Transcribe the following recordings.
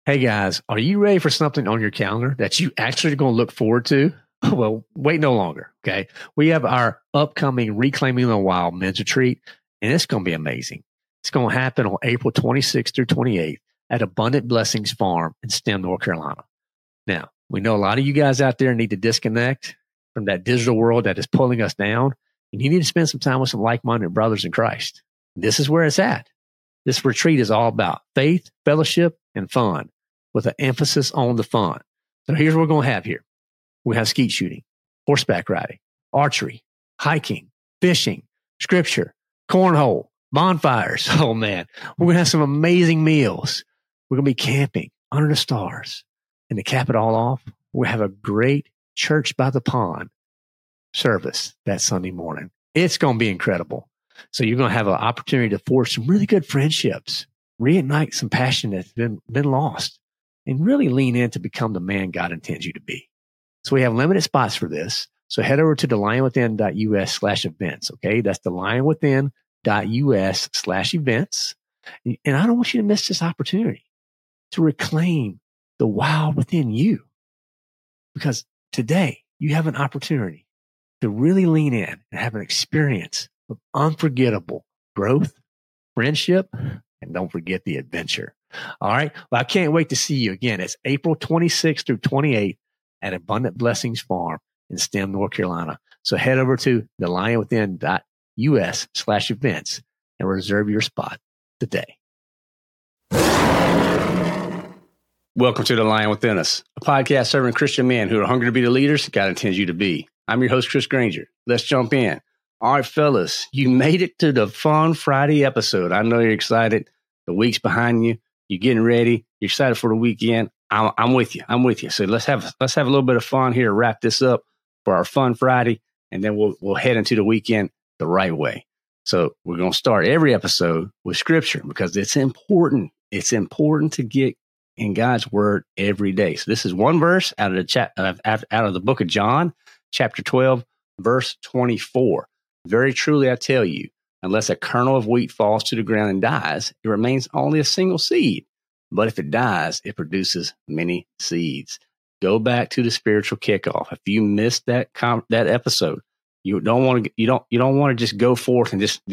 Hey guys, are you ready for something on your calendar that you actually are going to look forward to? Well, wait no longer. Okay. We have our upcoming Reclaiming the Wild men's retreat, and it's going to be amazing. It's going to happen on April 26th through 28th at Abundant Blessings Farm in Stem, North Carolina. Now, we know a lot of you guys out there need to disconnect from that digital world that is pulling us down, and you need to spend some time with some like-minded brothers in Christ. This is where it's at. This retreat is all about faith, fellowship, and fun, with an emphasis on the fun. So here's what we're going to have here. We have skeet shooting, horseback riding, archery, hiking, fishing, scripture, cornhole, bonfires. Oh man, we're going to have some amazing meals. We're going to be camping under the stars. And to cap it all off, we have a great church by the pond service that Sunday morning. It's going to be incredible. So you're going to have an opportunity to forge some really good friendships, reignite some passion that's been lost, and really lean in to become the man God intends you to be. So we have limited spots for this. So head over to thelionwithin.us/events. Okay. That's thelionwithin.us/events. And I don't want you to miss this opportunity to reclaim the wild within you, because today you have an opportunity to really lean in and have an experience of unforgettable growth, friendship, and don't forget the adventure. All right. Well, I can't wait to see you again. It's April 26th through 28th at Abundant Blessings Farm in Stem, North Carolina. So head over to thelionwithin.us/events and reserve your spot today. Welcome to The Lion Within Us, a podcast serving Christian men who are hungry to be the leaders God intends you to be. I'm your host, Chris Granger. Let's jump in. All right, fellas, you made it to the Fun Friday episode. I know you're excited. The week's behind you. You're getting ready. You're excited for the weekend. I'm with you. I'm with you. So let's have a little bit of fun here to wrap this up for our Fun Friday, and then we'll head into the weekend the right way. So we're going to start every episode with scripture because it's important. It's important to get in God's word every day. So this is one verse out of the book of John, chapter 12, verse 24. Very truly, I tell you, unless a kernel of wheat falls to the ground and dies, it remains only a single seed. But if it dies, it produces many seeds. Go back to the spiritual kickoff. If you missed that episode, you don't want to just go forth and just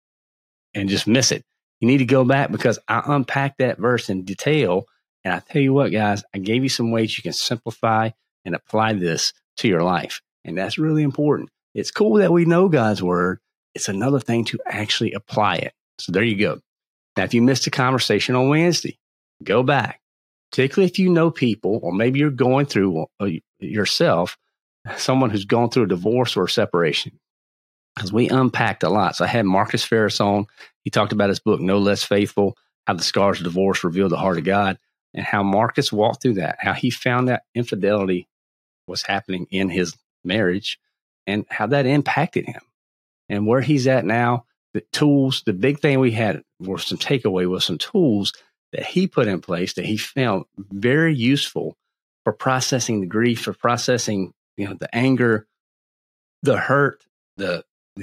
miss it. You need to go back because I unpacked that verse in detail. And I tell you what, guys, I gave you some ways you can simplify and apply this to your life. And that's really important. It's cool that we know God's word. It's another thing to actually apply it. So there you go. Now, if you missed a conversation on Wednesday, go back, particularly if you know people, or maybe you're going through yourself, someone who's gone through a divorce or a separation, because we unpacked a lot. So I had Marcus Ferris on. He talked about his book, No Less Faithful, How the Scars of Divorce Reveal the Heart of God, and how Marcus walked through that, how he found that infidelity was happening in his marriage and how that impacted him and where he's at now. The tools, the big thing we had were some takeaway was some tools that he put in place that he found very useful for processing the grief, for processing, the anger, the hurt, the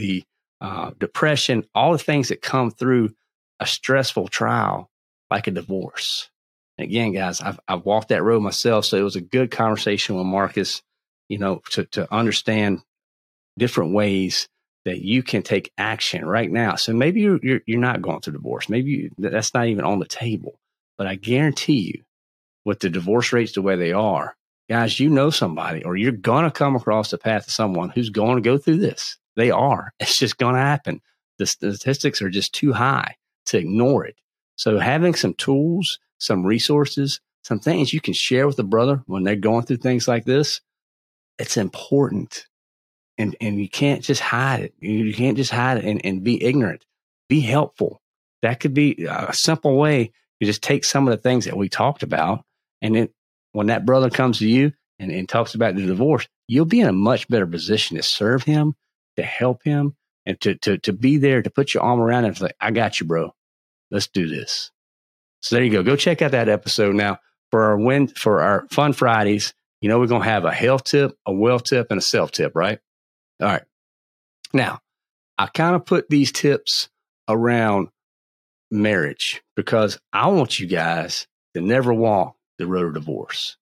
depression, all the things that come through a stressful trial like a divorce. And again, guys, I've walked that road myself, so it was a good conversation with Marcus, to understand different ways that you can take action right now. So maybe you're not going through divorce. Maybe that's not even on the table. But I guarantee you, with the divorce rates the way they are, guys, you know somebody, or you're going to come across the path of someone who's going to go through this. They are. It's just going to happen. The statistics are just too high to ignore it. So having some tools, some resources, some things you can share with a brother when they're going through things like this, it's important. And you can't just hide it. You can't just hide it and be ignorant. Be helpful. That could be a simple way. You just take some of the things that we talked about, and then when that brother comes to you and talks about the divorce, you'll be in a much better position to serve him, to help him, and to be there, to put your arm around him and say, I got you, bro. Let's do this. So there you go. Go check out that episode. Now, for our Fun Fridays, we're going to have a health tip, a well tip, and a self tip, right? All right. Now, I kind of put these tips around marriage because I want you guys to never walk the road of divorce.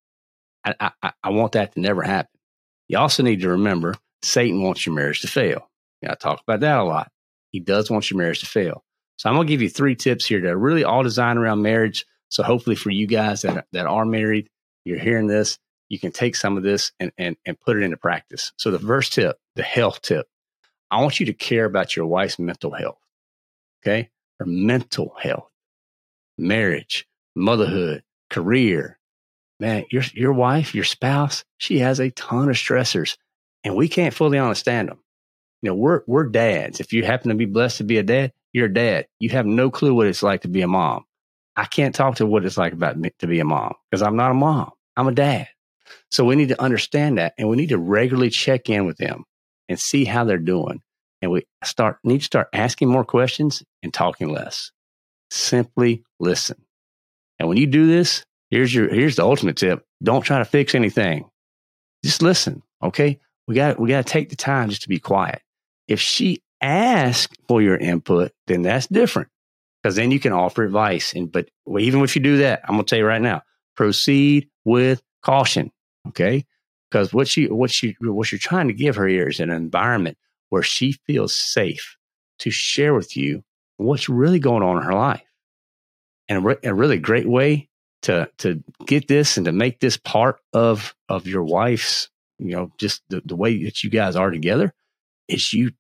I want that to never happen. You also need to remember Satan wants your marriage to fail. I talk about that a lot. He does want your marriage to fail. So I'm going to give you 3 tips here that are really all designed around marriage. So hopefully for you guys that are married, you're hearing this, you can take some of this and put it into practice. So the first tip, the health tip, I want you to care about your wife's mental health. Okay? Her mental health, marriage, motherhood, career. Man, your wife, your spouse, she has a ton of stressors and we can't fully understand them. We're dads. If you happen to be blessed to be a dad, you're a dad. You have no clue what it's like to be a mom. I can't talk to what it's like to be a mom because I'm not a mom. I'm a dad. So we need to understand that, and we need to regularly check in with them and see how they're doing. And we need to start asking more questions and talking less. Simply listen. And when you do this, here's the ultimate tip. Don't try to fix anything. Just listen. Okay. We got to take the time just to be quiet. If she asks for your input, then that's different because then you can offer advice. But even if you do that, I'm going to tell you right now, proceed with caution. Okay. Because what you're trying to give her here is an environment where she feels safe to share with you what's really going on in her life. And a really great way to get this and to make this part of your wife's, just the way that you guys are together is you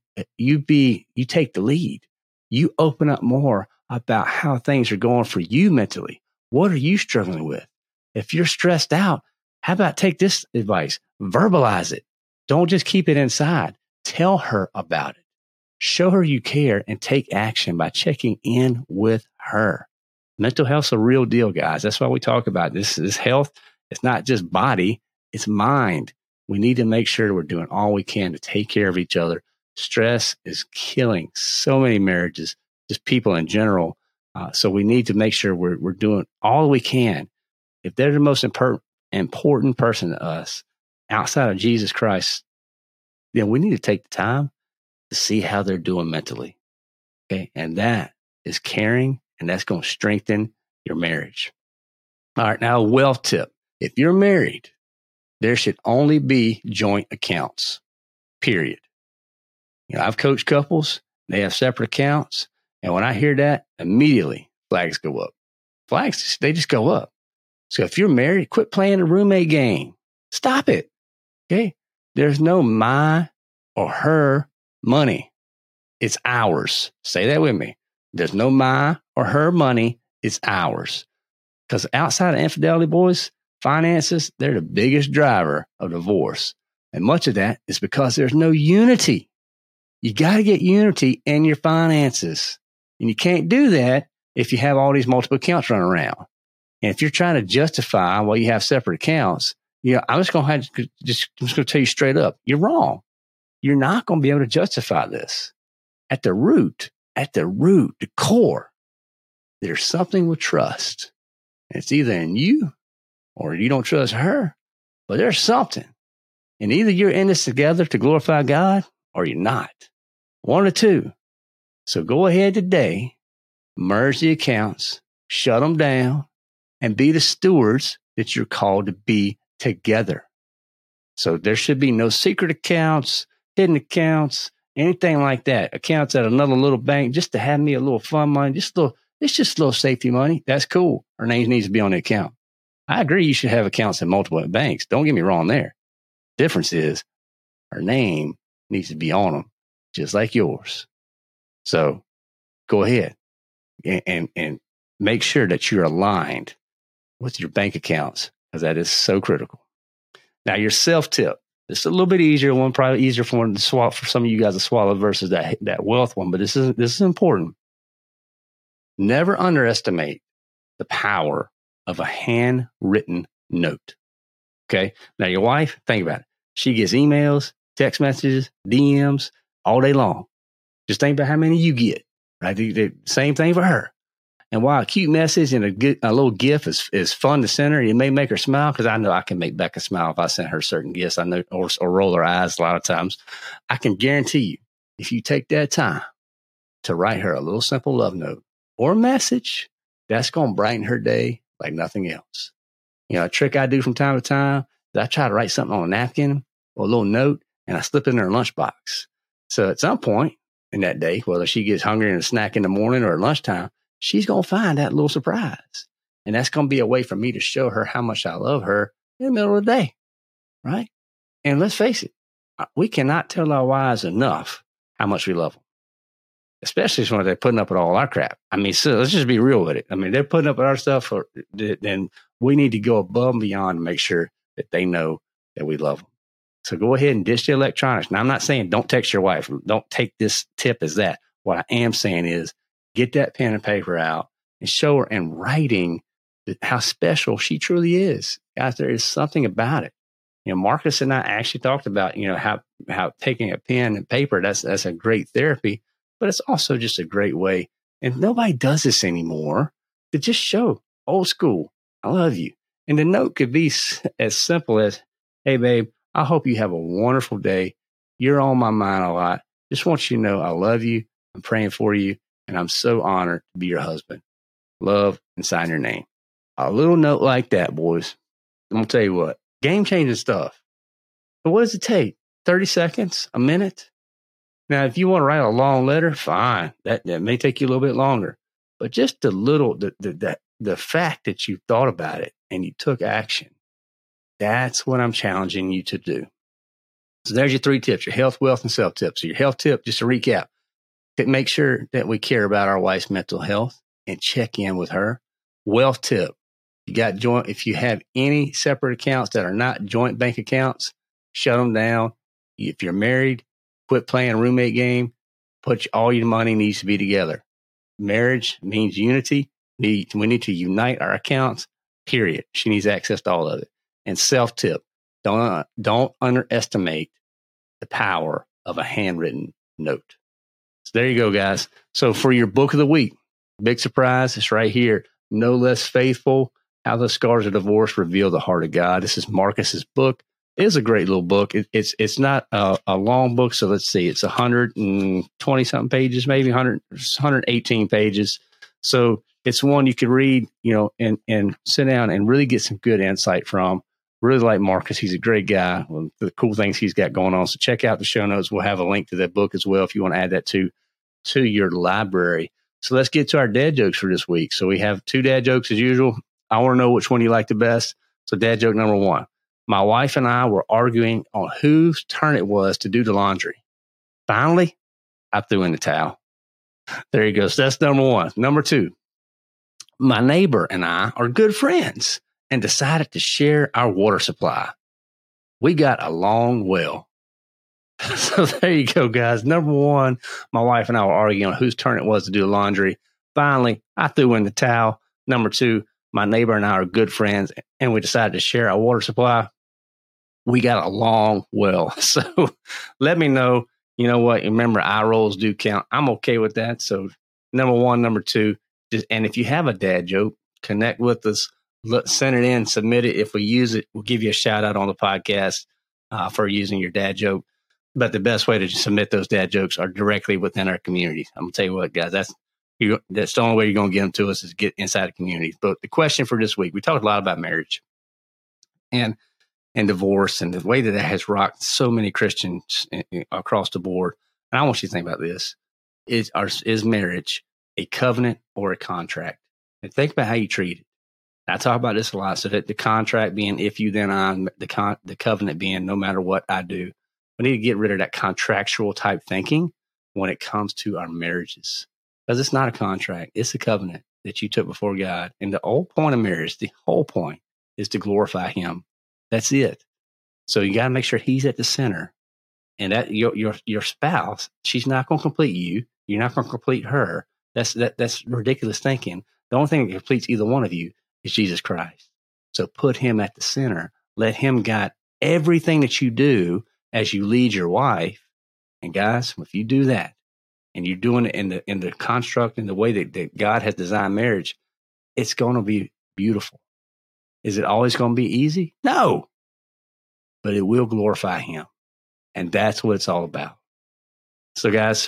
take the lead. You open up more about how things are going for you mentally. What are you struggling with? If you're stressed out, how about take this advice? Verbalize it. Don't just keep it inside. Tell her about it. Show her you care and take action by checking in with her. Mental health's a real deal, guys. That's why we talk about this. This health. It's not just body. It's mind. We need to make sure we're doing all we can to take care of each other. Stress is killing so many marriages, just people in general. So we need to make sure we're doing all we can. If they're the most important person to us outside of Jesus Christ, then we need to take the time to see how they're doing mentally. Okay. And that is caring, and that's going to strengthen your marriage. All right. Now, a wealth tip. If you're married, there should only be joint accounts, period. I've coached couples. They have separate accounts. And when I hear that, immediately flags go up. Flags, they just go up. So if you're married, quit playing the roommate game. Stop it. Okay. There's no my or her money. It's ours. Say that with me. There's no my or her money. It's ours. Because outside of infidelity, boys, finances, they're the biggest driver of divorce. And much of that is because there's no unity. You got to get unity in your finances. And you can't do that if you have all these multiple accounts running around. And if you're trying to justify why you have separate accounts, I'm just going to tell you straight up, you're wrong. You're not going to be able to justify this. At the root, the core, there's something with trust. And it's either in you or you don't trust her, but there's something. And either you're in this together to glorify God or you're not. One or two. So go ahead today, merge the accounts, shut them down, and be the stewards that you're called to be together. So there should be no secret accounts, hidden accounts, anything like that. Accounts at another little bank just to have me a little fun money, it's just a little safety money. That's cool. Her name needs to be on the account. I agree you should have accounts in multiple banks. Don't get me wrong there. Difference is her name needs to be on them, just like yours. So go ahead and make sure that you're aligned with your bank accounts, because that is so critical. Now, your self tip. It's a little bit easier one, probably easier for one to swallow, for some of you guys to swallow versus that wealth one, but this is important. Never underestimate the power of a handwritten note. Okay. Now, your wife, think about it. She gets emails, text messages, DMs all day long. Just think about how many you get, right? The same thing for her. And while a cute message and a little gift is fun to send her, it may make her smile, because I know I can make Becca smile if I send her certain gifts. I know, or roll her eyes a lot of times. I can guarantee you, if you take that time to write her a little simple love note or a message, that's going to brighten her day like nothing else. A trick I do from time to time is I try to write something on a napkin or a little note, and I slip it in her lunchbox. So at some point in that day, whether she gets hungry and a snack in the morning or at lunchtime, she's going to find that little surprise. And that's going to be a way for me to show her how much I love her in the middle of the day, right? And let's face it, we cannot tell our wives enough how much we love them, especially when they're putting up with all our crap. I mean, so let's just be real with it. I mean, they're putting up with our stuff, then we need to go above and beyond to make sure that they know that we love them. So go ahead and ditch the electronics. Now, I'm not saying don't text your wife. Don't take this tip as that. What I am saying is get that pen and paper out and show her in writing how special she truly is. Guys, there is something about it. Marcus and I actually talked about, how taking a pen and paper, that's a great therapy, but it's also just a great way. And nobody does this anymore, to just show old school, I love you. And the note could be as simple as, hey, babe, I hope you have a wonderful day. You're on my mind a lot. Just want you to know I love you. I'm praying for you. And I'm so honored to be your husband. Love, and sign your name. A little note like that, boys. I'm going to tell you what, game-changing stuff. But what does it take? 30 seconds? A minute? Now, if you want to write a long letter, fine. That may take you a little bit longer. But just the fact that you thought about it and you took action, that's what I'm challenging you to do. So there's your 3 tips, your health, wealth, and self tips. So your health tip, just to recap, make sure that we care about our wife's mental health and check in with her. Wealth tip, if you have any separate accounts that are not joint bank accounts, shut them down. If you're married, quit playing a roommate game. All your money needs to be together. Marriage means unity. We need to unite our accounts, period. She needs access to all of it. And self tip, don't underestimate the power of a handwritten note. So there you go, guys. So for your book of the week, big surprise, it's right here. No Less Faithful, How the Scars of Divorce Reveal the Heart of God. This is Marcus's book. It is a great little book. It's not a long book. So let's see, it's 120 something pages, maybe 118 pages. So it's one you could read, and sit down and really get some good insight from. Really like Marcus. He's a great guy. Well, the cool things he's got going on. So check out the show notes. We'll have a link to that book as well if you want to add that to your library. So let's get to our dad jokes for this week. So we have 2 dad jokes as usual. I want to know which one you like the best. So dad joke number 1. My wife and I were arguing on whose turn it was to do the laundry. Finally, I threw in the towel. There you go. So that's number 1. Number 2. My neighbor and I are good friends and decided to share our water supply. We got along well. So there you go, guys. Number 1, my wife and I were arguing on whose turn it was to do the laundry. Finally, I threw in the towel. Number 2, my neighbor and I are good friends, and we decided to share our water supply. We got along well. So let me know. You know what? Remember, eye rolls do count. I'm okay with that. So number 1, number 2, and if you have a dad joke, connect with us. Send it in, submit it. If we use it, we'll give you a shout out on the podcast for using your dad joke. But the best way to submit those dad jokes are directly within our community. I'm going to tell you what, guys, that's the only way you're going to get them to us is get inside the community. But the question for this week, we talked a lot about marriage and divorce and the way that has rocked so many Christians across the board. And I want you to think about this. Is marriage a covenant or a contract? And think about how you treat it. I talk about this a lot. So that the contract being if you, then I, the covenant being no matter what I do. We need to get rid of that contractual type thinking when it comes to our marriages. Because it's not a contract. It's a covenant that you took before God. And the whole point of marriage, the whole point is to glorify Him. That's it. So you got to make sure He's at the center. And that your spouse, she's not going to complete you. You're not going to complete her. That's ridiculous thinking. The only thing that completes either one of you is Jesus Christ. So put Him at the center. Let Him guide everything that you do as you lead your wife. And guys, if you do that, and you're doing it in the construct, in the way that God has designed marriage, it's going to be beautiful. Is it always going to be easy? No. But it will glorify Him. And that's what it's all about. So guys,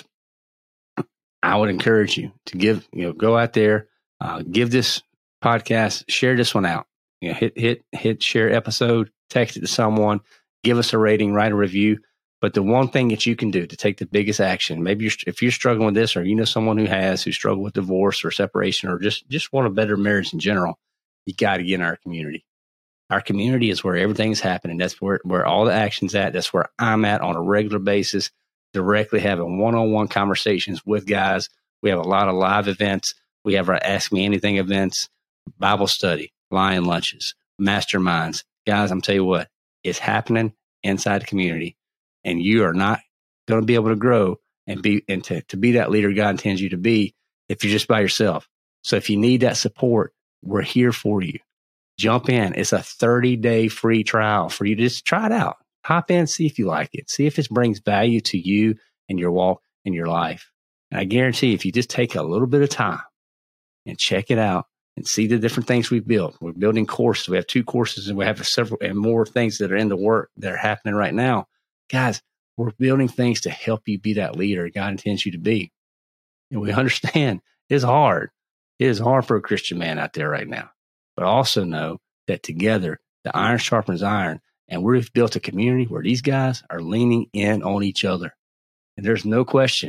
I would encourage you to go out there, give this podcast, share this one out. hit share episode, text it to someone, give us a rating, write a review. But the one thing that you can do to take the biggest action, maybe if you're struggling with this, or you know someone who struggled with divorce or separation, or just want a better marriage in general, you got to get in our community. Our community is where everything's happening. That's where all the action's at. That's where I'm at on a regular basis, directly having one-on-one conversations with guys. We have a lot of live events. We have our Ask Me Anything events, Bible study, lion lunches, masterminds. Guys, I'm telling you what, it's happening inside the community. And you are not going to be able to grow and to be that leader God intends you to be if you're just by yourself. So if you need that support, we're here for you. Jump in. It's a 30-day free trial for you to just try it out. Hop in, see if you like it. See if it brings value to you and your walk in your life. And I guarantee if you just take a little bit of time and check it out and see the different things we've built. We're building courses. We have 2 courses and we have several and more things that are in the work that are happening right now. Guys, we're building things to help you be that leader God intends you to be. And we understand it's hard. It is hard for a Christian man out there right now. But also know that together, the iron sharpens iron. And we've built a community where these guys are leaning in on each other. And there is no question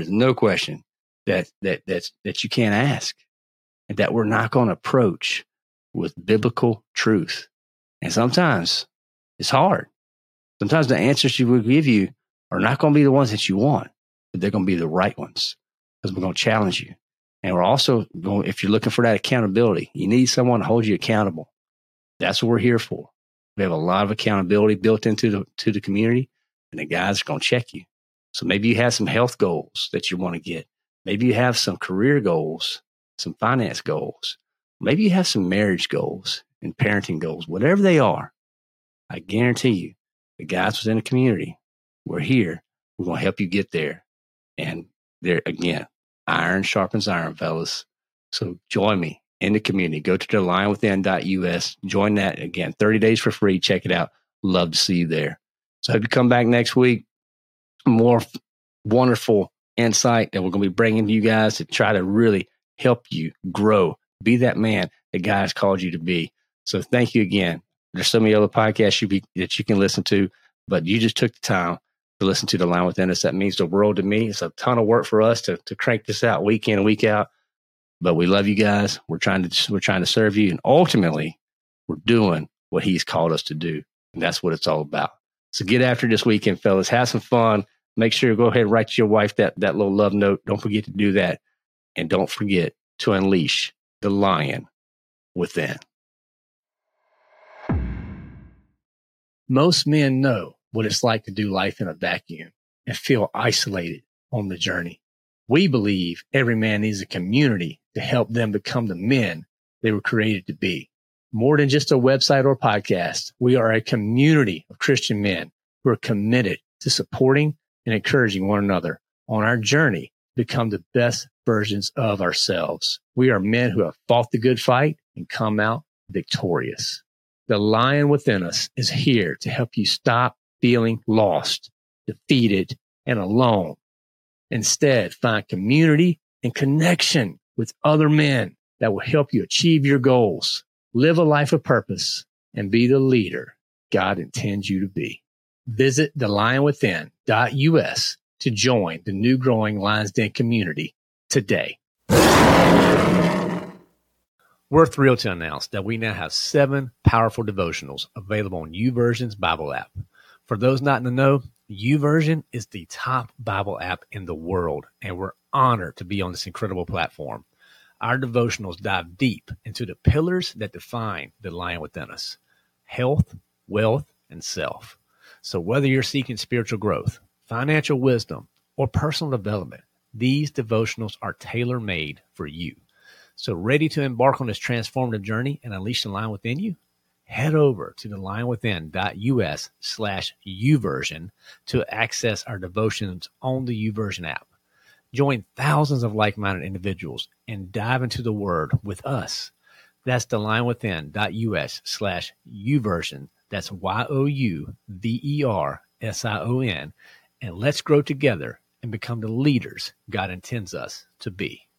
that you can't ask and that we're not going to approach with biblical truth. And sometimes it's hard. Sometimes the answers she will give you are not going to be the ones that you want, but they're going to be the right ones because we're going to challenge you. And we're also going, if you're looking for that accountability, you need someone to hold you accountable. That's what we're here for. We have a lot of accountability built into the community, and the guys are going to check you. So maybe you have some health goals that you want to get. Maybe you have some career goals, some finance goals. Maybe you have some marriage goals and parenting goals, whatever they are. I guarantee you, the guys within the community, we're here. We're going to help you get there. And there again, iron sharpens iron, fellas. So join me in the community. Go to thelionwithin.us. Join that. Again, 30 days for free. Check it out. Love to see you there. So I hope you come back next week. More wonderful insight that we're going to be bringing to you guys to try to really help you grow. Be that man that God has called you to be. So thank you again. There's so many other podcasts that you can listen to, but you just took the time to listen to The Lion Within Us. That means the world to me. It's a ton of work for us to crank this out week in and week out. But we love you guys. We're trying to serve you, and ultimately, we're doing what He's called us to do, and that's what it's all about. So get after this weekend, fellas. Have some fun. Make sure to go ahead and write to your wife that little love note. Don't forget to do that, and don't forget to unleash the lion within. Most men know what it's like to do life in a vacuum and feel isolated on the journey. We believe every man needs a community to help them become the men they were created to be. More than just a website or podcast, we are a community of Christian men who are committed to supporting and encouraging one another on our journey to become the best versions of ourselves. We are men who have fought the good fight and come out victorious. The lion within us is here to help you stop feeling lost, defeated, and alone. Instead, find community and connection with other men that will help you achieve your goals, live a life of purpose, and be the leader God intends you to be. Visit thelionwithin.us to join the new growing Lions Den community today. We're thrilled to announce that we now have 7 powerful devotionals available on YouVersion's Bible app. For those not in the know, YouVersion is the top Bible app in the world, and we're honored to be on this incredible platform. Our devotionals dive deep into the pillars that define the lion within us: health, wealth, and self. So whether you're seeking spiritual growth, financial wisdom, or personal development, these devotionals are tailor-made for you. So ready to embark on this transformative journey and unleash the lion within you? Head over to thelionwithin.us/YouVersion to access our devotions on the YouVersion app. Join thousands of like-minded individuals and dive into the Word with us. That's thelionwithin.us/YouVersion. That's YOUVERSION. And let's grow together and become the leaders God intends us to be.